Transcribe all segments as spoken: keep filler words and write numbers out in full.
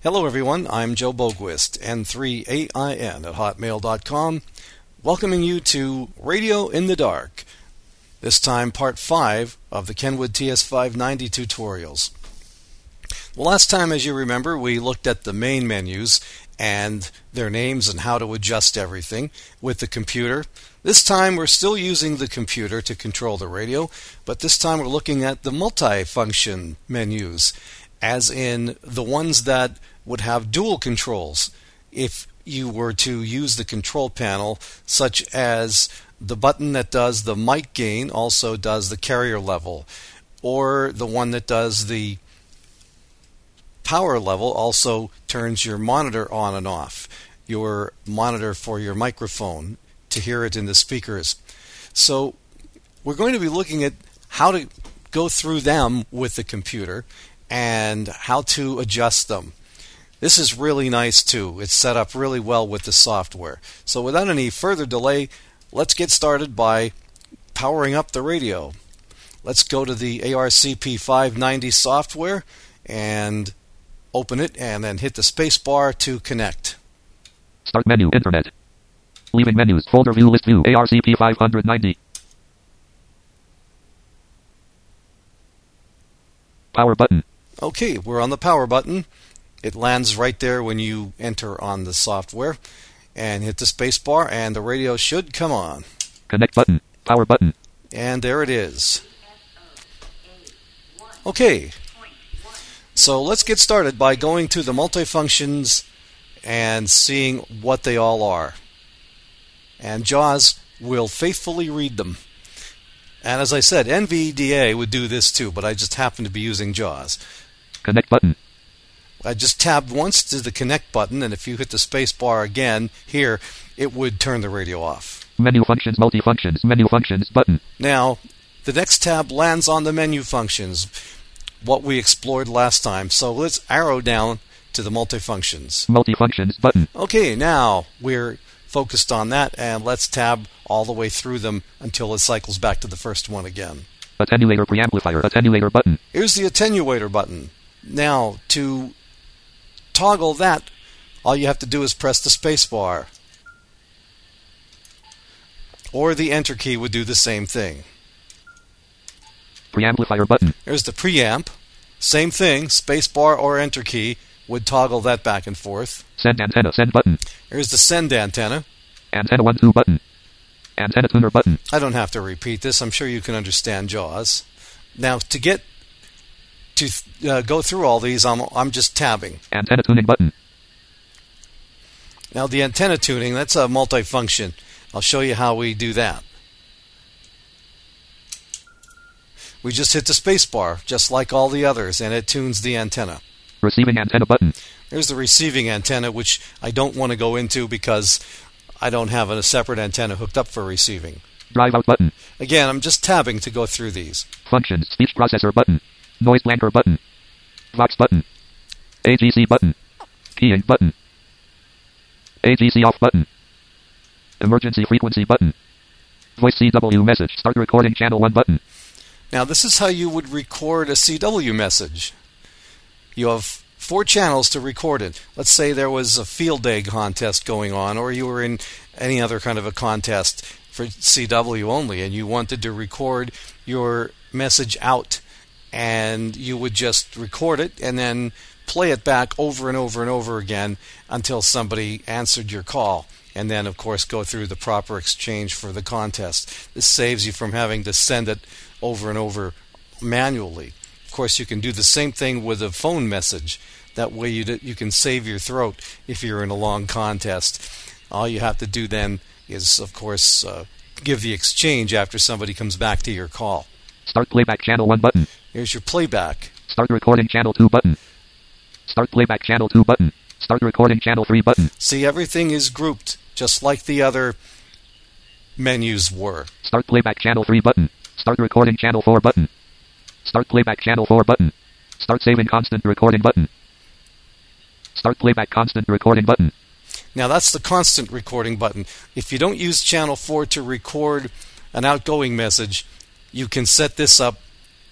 Hello everyone, I'm Joe Boquist, N three A I N at hotmail dot com, welcoming you to Radio in the Dark, this time part five of the Kenwood T S five ninety tutorials. The last time, as you remember, we looked at the main menus and their names and how to adjust everything with the computer. This time we're still using the computer to control the radio, but this time we're looking at the multi-function menus, as in the ones that would have dual controls if you were to use the control panel, such as the button that does the mic gain also does the carrier level, or the one that does the power level also turns your monitor on and off, your monitor for your microphone to hear it in the speakers. So we're going to be looking at how to go through them with the computer and how to adjust them. This is really nice too. It's set up really well with the software. So without any further delay, let's get started by powering up the radio. Let's go to the A R C P five ninety software and open it, and then hit the space bar to connect. Start menu, Internet. Leaving menus, folder view, list view, A R C P five ninety. Power button. Okay, we're on the power button. It lands right there when you enter on the software. And hit the space bar and the radio should come on. Connect button. Power button. And there it is. Okay. So let's get started by going to the multifunctions and seeing what they all are. And JAWS will faithfully read them. And as I said, N V D A would do this too, but I just happen to be using JAWS. Connect button. I just tabbed once to the connect button, and if you hit the space bar again here, it would turn the radio off. Menu functions, multi-functions, menu functions, button. Now, the next tab lands on the menu functions, what we explored last time. So let's arrow down to the multifunctions. Multi-functions, button. Okay, now we're focused on that, and let's tab all the way through them until it cycles back to the first one again. Attenuator, preamplifier, attenuator button. Here's the attenuator button. Now, to toggle that, all you have to do is press the space bar. Or the enter key would do the same thing. Preamplifier button. There's the preamp. Same thing, space bar or enter key would toggle that back and forth. Send antenna, send button. Here's the send antenna. Antenna one two button. Antenna tuner button. I don't have to repeat this. I'm sure you can understand JAWS. Now, to get to uh, go through all these, I'm I'm just tabbing. Antenna tuning button. Now, the antenna tuning, that's a multifunction. I'll show you how we do that. We just hit the space bar, just like all the others, and it tunes the antenna. Receiving antenna button. There's the receiving antenna, which I don't want to go into because I don't have a separate antenna hooked up for receiving. Drive out button. Again, I'm just tabbing to go through these. Functions, speech processor button. Noise blanker button. Vox button. A G C button. Keying button. A G C off button. Emergency frequency button. Voice C W message. Start recording channel one button. Now, this is how you would record a C W message. You have four channels to record it. Let's say there was a field day contest going on, or you were in any other kind of a contest for C W only, and you wanted to record your message out, and you would just record it and then play it back over and over and over again until somebody answered your call, and then of course go through the proper exchange for the contest. This saves you from having to send it over and over manually. Of course, you can do the same thing with a phone message. That way you d- you can save your throat if you're in a long contest. All you have to do then is, of course, uh, give the exchange after somebody comes back to your call. Start playback channel one button. Here's your playback. Start recording channel two button. Start playback channel two button. Start recording channel three button. See, everything is grouped just like the other menus were. Start playback channel three button. Start recording channel four button. Start playback channel four button. Start saving constant recording button. Start playback constant recording button. Now that's the constant recording button. If you don't use channel four to record an outgoing message, you can set this up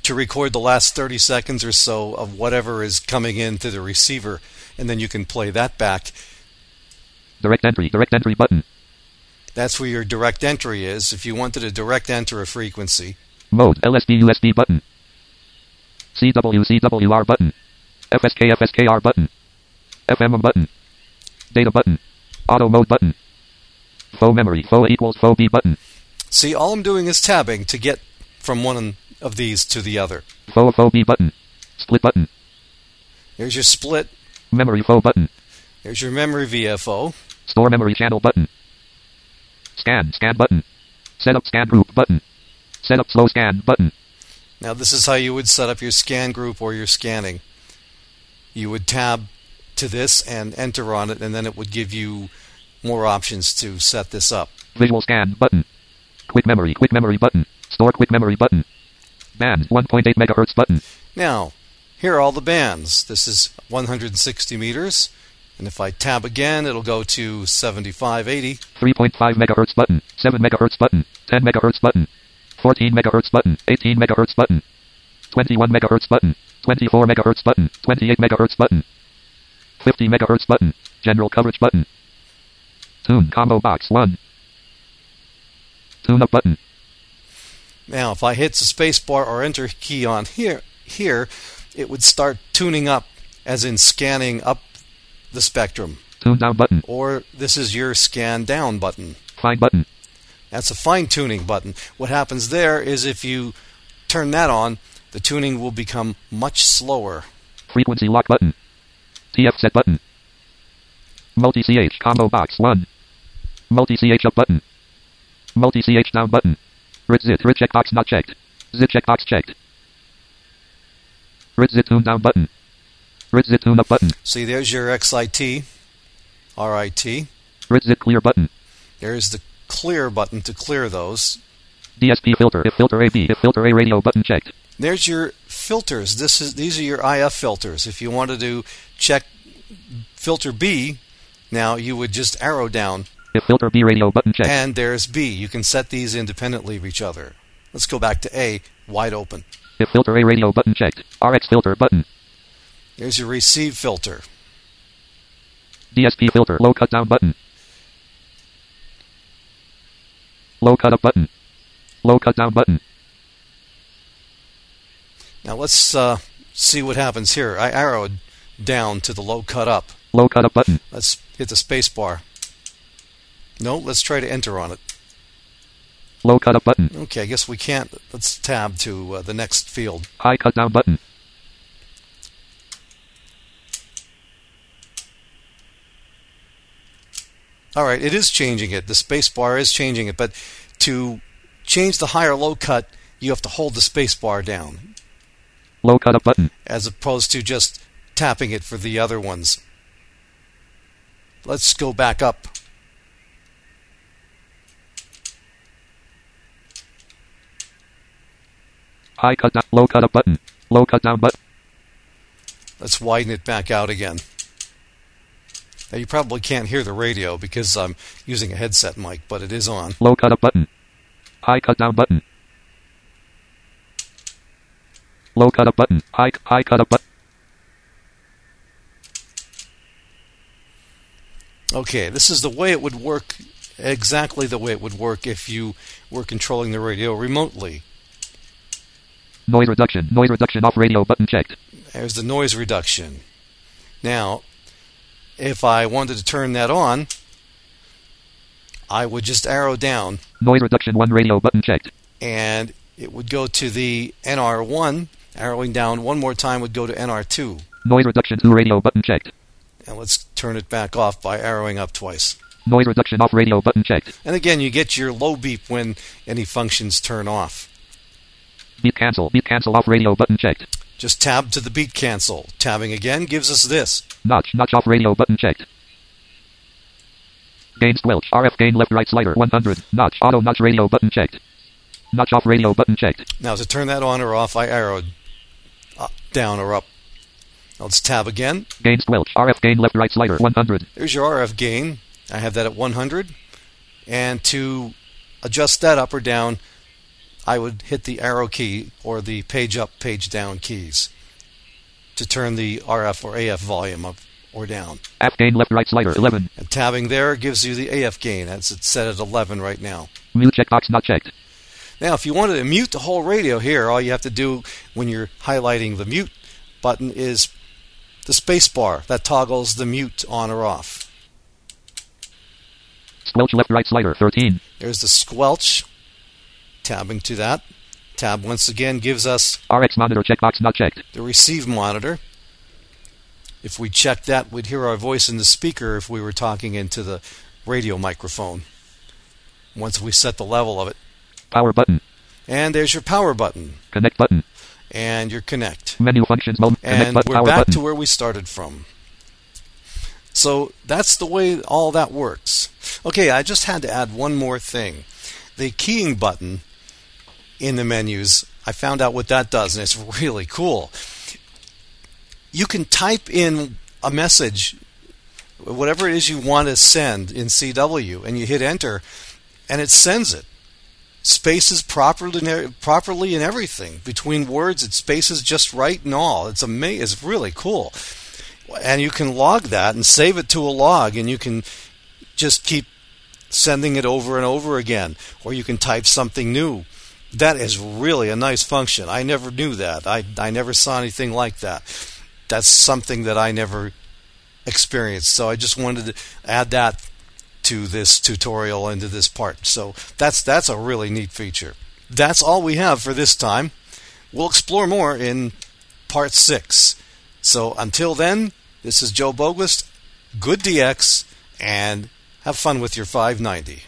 to record the last thirty seconds or so of whatever is coming into the receiver, and then you can play that back. Direct entry, direct entry button. That's where your direct entry is. If you wanted to direct enter a frequency. Mode, L S D U S D button. C W C W R button. F S K F S K R button. F M button. Data button. Auto mode button. Faux memory, faux equals faux B button. See, all I'm doing is tabbing to get from one of these to the other. Faux faux B button. Split button. There's your split. Memory faux button. There's your memory V F O. Store memory channel button. Scan, scan button. Set up scan group button. Set up slow scan button. Now this is how you would set up your scan group or your scanning. You would tab to this and enter on it, and then it would give you more options to set this up. Visual scan button. Quick memory, quick memory button. Store quick memory button. Band one point eight megahertz button. Now, here are all the bands. This is one hundred sixty meters. And if I tab again, it'll go to seventy-five eighty. three point five megahertz button. seven megahertz button. ten megahertz button. fourteen megahertz button. eighteen megahertz button. twenty-one megahertz button. twenty-four megahertz button. twenty-eight megahertz button. fifty megahertz button. General coverage button. Tune combo box one. Tune up button. Now, if I hit the space bar or enter key on here, here, it would start tuning up, as in scanning up the spectrum. Tune down button. Or this is your scan down button. Fine button. That's a fine-tuning button. What happens there is if you turn that on, the tuning will become much slower. Frequency lock button. T F set button. Multi-C H combo box one. Multi-C H up button. Multi-C H down button. Rit zit rit checkbox not checked. Zit checkbox checked. Rit zit tune down button. Rit zit tune up button. See, there's your X I T, R I T. Rit zit clear button. There's the clear button to clear those. D S P filter, if filter A B, if filter A radio button checked. There's your filters. This is These are your I F filters. If you wanted to check filter B, now you would just arrow down. If filter B radio button checked. And there's B. You can set these independently of each other. Let's go back to A, wide open. If filter A radio button checked. R X filter button. There's your receive filter. D S P filter, low cut down button. Low cut up button. Low cut down button. Now let's uh, see what happens here. I arrowed down to the low cut up. Low cut up button. Let's hit the space bar. No, let's try to enter on it. Low cut up button. Okay, I guess we can't. Let's tab to uh, the next field. High cut down button. All right, it is changing it. The space bar is changing it, but to change the high or low cut, you have to hold the space bar down. Low cut up button. As opposed to just tapping it for the other ones. Let's go back up. High cut down, low cut up button. Low cut down button. Let's widen it back out again. Now you probably can't hear the radio because I'm using a headset mic, but it is on. Low cut up button. High cut down button. Low cut up button. High high cut up button. Okay, this is the way it would work, exactly the way it would work if you were controlling the radio remotely. Noise reduction. Noise reduction off radio button checked. There's the noise reduction. Now, if I wanted to turn that on, I would just arrow down. Noise reduction one radio button checked. And it would go to the N R one. Arrowing down one more time would go to N R two. Noise reduction two radio button checked. And let's turn it back off by arrowing up twice. Noise reduction off radio button checked. And again, you get your low beep when any functions turn off. Beat cancel. Beat cancel off radio button checked. Just tab to the beat cancel. Tabbing again gives us this. Notch. Notch off radio button checked. Gain squelch. R F gain left right slider one hundred. Notch. Auto notch radio button checked. Notch off radio button checked. Now to turn that on or off, I arrowed up, down or up. Now let's tab again. Gain squelch. R F gain left right slider one hundred. There's your R F gain. I have that at one hundred. And to adjust that up or down, I would hit the arrow key or the page up, page down keys to turn the R F or A F volume up or down. F gain left right slider eleven. And tabbing there gives you the A F gain, as it's set at eleven right now. Mute checkbox not checked. Now, if you wanted to mute the whole radio here, all you have to do when you're highlighting the mute button is the space bar. That toggles the mute on or off. Squelch left right slider thirteen. There's the squelch. Tabbing to that. Tab once again gives us R X monitor checkbox not checked. the receive monitor. If we check that, we'd hear our voice in the speaker if we were talking into the radio microphone. Once we set the level of it. Power button. And there's your power button. Connect button. And your connect. Menu functions mode. Connect And button. we're Power back button. to where we started from. So that's the way all that works. Okay, I just had to add one more thing. The keying button in the menus, I found out what that does, and it's really cool. You can type in a message, whatever it is you want to send in C W, and you hit enter, and it sends it. Spaces properly, properly and everything. Between words, it spaces just right and all. It's amazing. It's really cool. And you can log that and save it to a log, and you can just keep sending it over and over again. Or you can type something new. That is really a nice function. I never knew that. I, I never saw anything like that. That's something that I never experienced. So I just wanted to add that to this tutorial and to this part. So that's that's a really neat feature. That's all we have for this time. We'll explore more in part six. So until then, this is Joe Boguist. Good D X, and have fun with your five ninety.